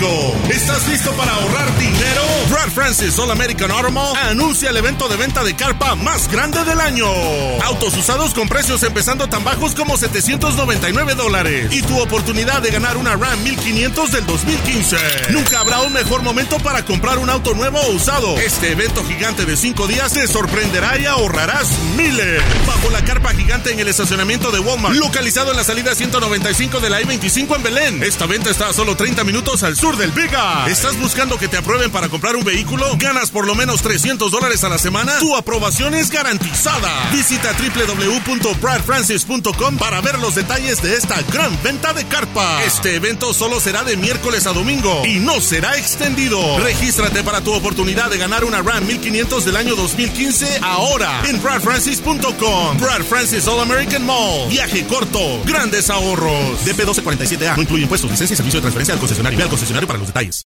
México. ¿Estás listo para ahorrar dinero? Brad Francis All American Auto Mall anuncia el evento de venta de carpa más grande del año. Autos usados con precios empezando tan bajos como $799 y tu oportunidad de ganar una Ram 1500 del 2015. Nunca habrá un mejor momento para comprar un auto nuevo o usado. Este evento gigante de 5 días te sorprenderá y ahorrarás miles. Bajo la carpa gigante en el estacionamiento de Walmart, localizado en la salida 195 de la I-25 en Belén. Esta venta está a solo 30 minutos al sur del Big Eye. ¿Estás buscando que te aprueben para comprar un vehículo? ¿Ganas por lo menos $300 a la semana? Tu aprobación es garantizada. Visita www.bradfrancis.com para ver los detalles de esta gran venta de carpa. Este evento solo será de miércoles a domingo y no será extendido. Regístrate para tu oportunidad de ganar una Ram 1500 del año 2015 ahora en bradfrancis.com. Brad Francis All American Mall. Viaje corto, grandes ahorros. DP 1247A. No incluye impuestos, licencia y servicio de transferencia al concesionario. Ve al concesionario para los detalles.